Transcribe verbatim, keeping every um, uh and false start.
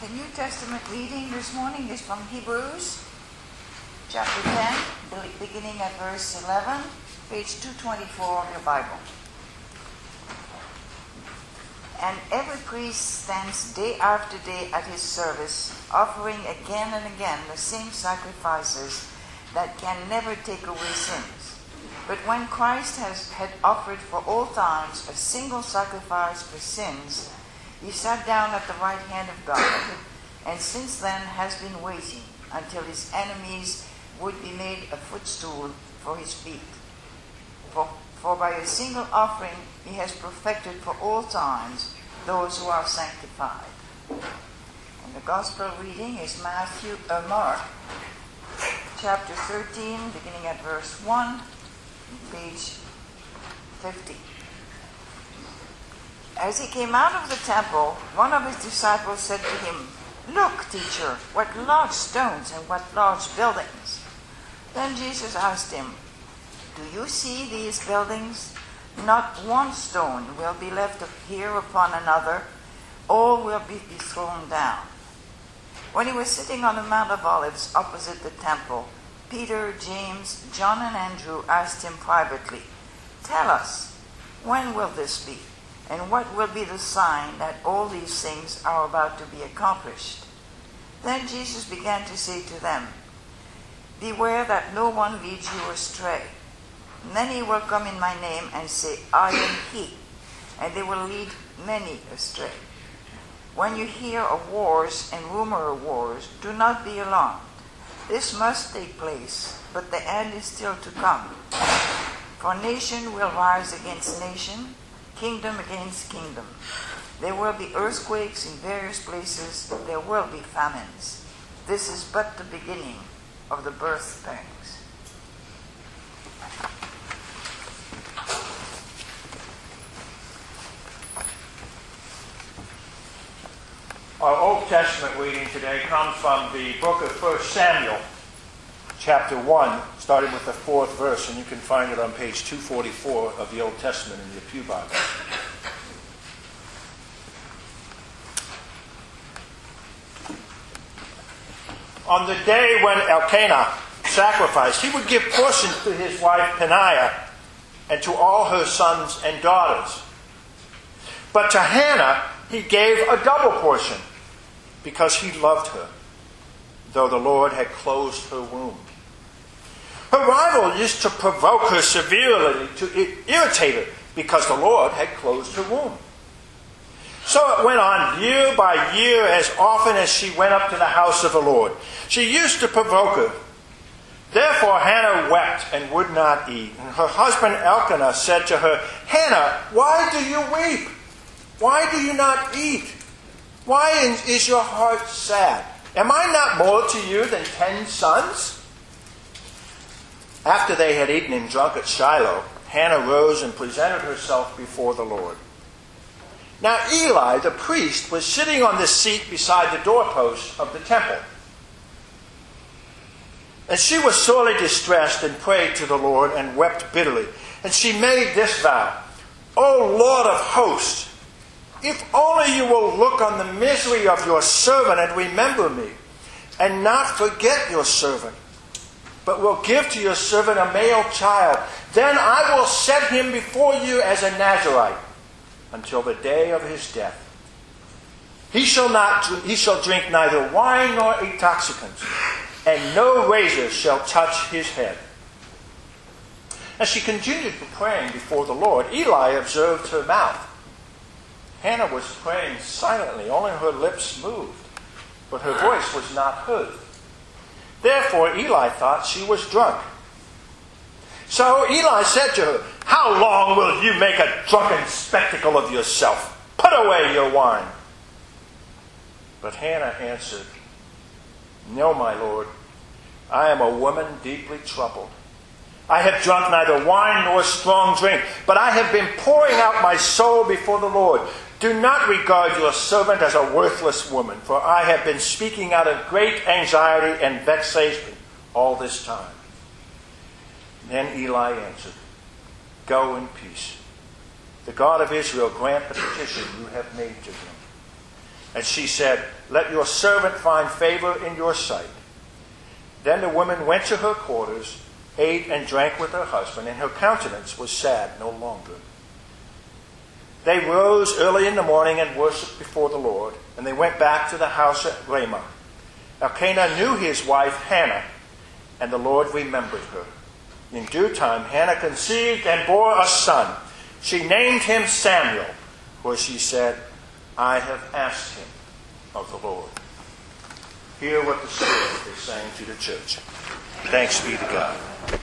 The New Testament reading this morning is from Hebrews chapter ten, beginning at verse eleven, page two twenty-four of your Bible. And every priest stands day after day at his service, offering again and again the same sacrifices that can never take away sins. But when Christ has had offered for all times a single sacrifice for sins, he sat down at the right hand of God, and since then has been waiting until his enemies would be made a footstool for his feet. For, for by a single offering he has perfected for all times those who are sanctified. And the gospel reading is Matthew, uh, Mark, chapter thirteen, beginning at verse one, page fifty. As he came out of the temple, one of his disciples said to him, "Look, teacher, what large stones and what large buildings." Then Jesus asked him, "Do you see these buildings? Not one stone will be left here upon another. All will be thrown down." When he was sitting on the Mount of Olives opposite the temple, Peter, James, John, and Andrew asked him privately, "Tell us, when will this be? And what will be the sign that all these things are about to be accomplished?" Then Jesus began to say to them, "Beware that no one leads you astray. Many will come in my name and say, 'I am he,' and they will lead many astray. When you hear of wars and rumor of wars, do not be alarmed. This must take place, but the end is still to come. For nation will rise against nation, kingdom against kingdom. There will be earthquakes in various places. There will be famines. This is but the beginning of the birth pangs." Our Old Testament reading today comes from the book of First Samuel, chapter one, starting with the fourth verse, and you can find it on page two forty-four of the Old Testament in your Pew Bible. On the day when Elkanah sacrificed, he would give portions to his wife Peninnah and to all her sons and daughters. But to Hannah he gave a double portion, because he loved her, though the Lord had closed her womb. Her rival used to provoke her severely, to irritate her, because the Lord had closed her womb. So it went on year by year, as often as she went up to the house of the Lord. She used to provoke her. Therefore Hannah wept and would not eat. And her husband Elkanah said to her, "Hannah, why do you weep? Why do you not eat? Why is your heart sad? Am I not more to you than ten sons?" After they had eaten and drunk at Shiloh, Hannah rose and presented herself before the Lord. Now Eli, the priest, was sitting on the seat beside the doorpost of the temple. And she was sorely distressed and prayed to the Lord and wept bitterly. And she made this vow, "O Lord of hosts, if only you will look on the misery of your servant and remember me, and not forget your servant, but will give to your servant a male child, then I will set him before you as a Nazirite until the day of his death. He shall not he shall drink neither wine nor intoxicants, and no razor shall touch his head." As she continued praying before the Lord, Eli observed her mouth. Hannah was praying silently, only her lips moved, but her voice was not heard. Therefore Eli thought she was drunk. So Eli said to her, "How long will you make a drunken spectacle of yourself? Put away your wine." But Hannah answered, "No, my Lord, I am a woman deeply troubled. I have drunk neither wine nor strong drink, but I have been pouring out my soul before the Lord. Do not regard your servant as a worthless woman, for I have been speaking out of great anxiety and vexation all this time." Then Eli answered, "Go in peace. The God of Israel grant the petition you have made to him." And she said, "Let your servant find favor in your sight." Then the woman went to her quarters, ate and drank with her husband, and her countenance was sad no longer. They rose early in the morning and worshipped before the Lord, and they went back to the house at Ramah. Elkanah knew his wife Hannah, and the Lord remembered her. In due time, Hannah conceived and bore a son. She named him Samuel, for she said, "I have asked him of the Lord." Hear what the Spirit is saying to the church. Thanks be to God.